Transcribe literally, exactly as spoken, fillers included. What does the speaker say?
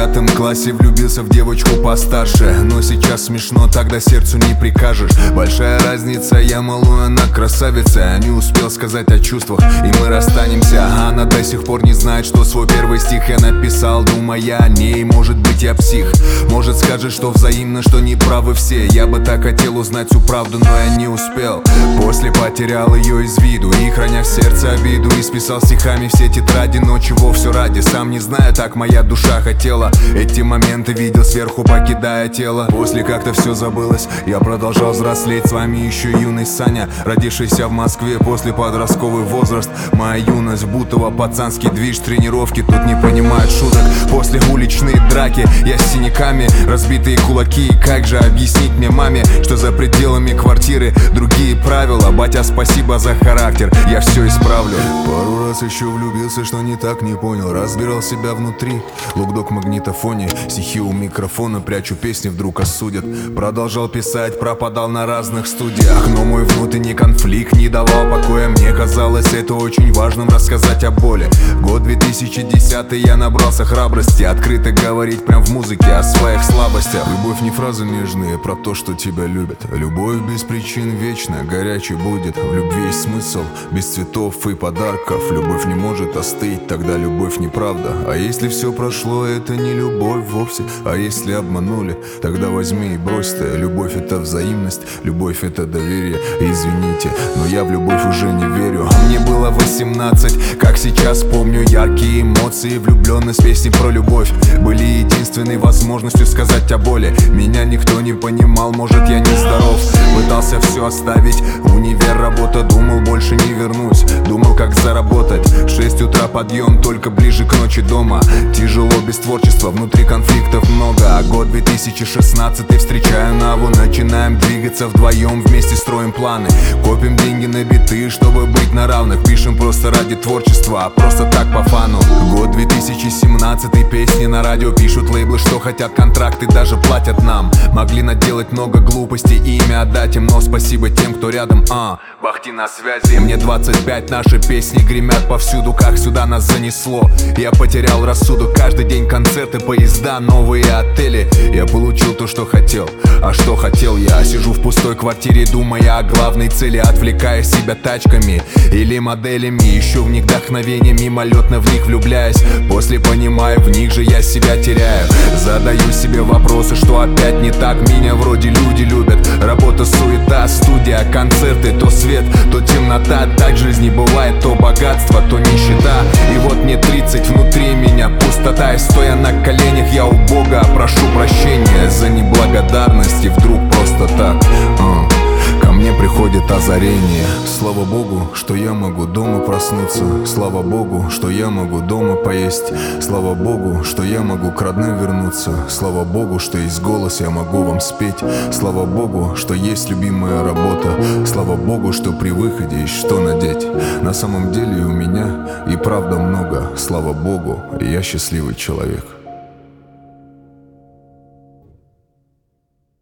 девятом классе влюбился в девочку постарше, но сейчас смешно, тогда сердцу не прикажешь. Большая разница, я малую, она красавица. Я не успел сказать о чувствах, и мы расстанемся. Она до сих пор не знает, что свой первый стих я написал, думая о ней. Может быть, я псих, может скажет, что взаимно, что не правы все. Я бы так хотел узнать всю правду, но я не успел. После потерял ее из виду, и храня в сердце обиду, исписал стихами все тетради, но чего все ради, сам не знаю, так моя душа хотела. Эти моменты видел сверху, покидая тело. После как-то все забылось, я продолжал взрослеть. С вами еще юный Саня, родившийся в Москве после подростковый возраст. Моя юность, Бутово, пацанский движ, тренировки тут не понимают шуток. После уличные драки, я с синяками, разбитые кулаки. Как же объяснить мне маме, что за пределами квартиры другие правила? Батя, спасибо за характер, я все исправлю. Пару раз еще влюбился, что не так, не понял. Разбирал себя внутри, лукдок в магнитофоне. Стихи у микрофона, прячу песни, вдруг осудят. Продолжал писать, пропадал на разных студиях, но мой внутренний конфликт не давал покоя. Мне казалось это очень важным, рассказать о боли. Год две тысячи десятый, я набрался храбрости открыто говорить прям в музыке о своих слабостях. Любовь не фразы нежные про то, что тебя любят. Любовь без причин вечна, горячей будет. В любви есть смысл, без цветов и подарков. Любовь не может остыть, тогда любовь неправда. А если все прошло, это не любовь вовсе. А если обманули, тогда возьми и брось-то. Любовь это взаимность, любовь это доверие. Извините, но я в любовь уже не верю. Мне было восемнадцать, как сейчас помню. Яркие эмоции, влюбленность, песни про любовь были единственной возможностью сказать о боли. Меня никто не понимал, может я не здоров. Пытался все оставить, универ, работа, думал больше не вернусь. Думал как заработать, в шесть утра подъем, только ближе к ночи дома. Тяжело без творчества, внутри конфликтов много. А год две тысячи шестнадцатый, встречаю Наву. Начинаем двигаться вдвоем, вместе строим планы. Копим деньги на биты, чтобы быть на равных. Пишем просто ради творчества, а просто так по фану. Год две тысячи семнадцатый, песни на радио пишут лейблы, что хотят, контракты даже платят нам. Могли наделать много глупостей и имя отдать им, но спасибо тем, кто рядом. А, Бахти на связи. Мне двадцать пять, наши песни гремят повсюду, как сюда нас занесло. Я потерял рассудок, каждый день концерты, поезда, новые отели. Я получил то, что хотел, а что хотел я? Сижу в пустой квартире, думая о главной цели, отвлекая себя тачками или моделями. Ищу в них вдохновение, мимолетно в них влюбляюсь. После понимаю, в них же я себя теряю. Задаю себе вопросы, что опять не так. Меня вроде люди любят, работа, суета, студия, концерты. То свет, то темнота, так в жизни бывает. То богатство, то нищета. И вот мне тридцать, внутри меня пустота. И стоя на коленях, я у Бога прошу прощения за неблагодарность. И вдруг просто так uh. ко мне приходит озарение. Слава Богу, что я могу дома проснуться. Слава Богу, что я могу дома поесть. Слава Богу, что я могу к родным вернуться. Слава Богу, что есть голос, я могу вам спеть. Слава Богу, что есть любимая работа. Слава Богу, что при выходе есть что надеть. На самом деле у меня и правда много. Слава Богу, я счастливый человек.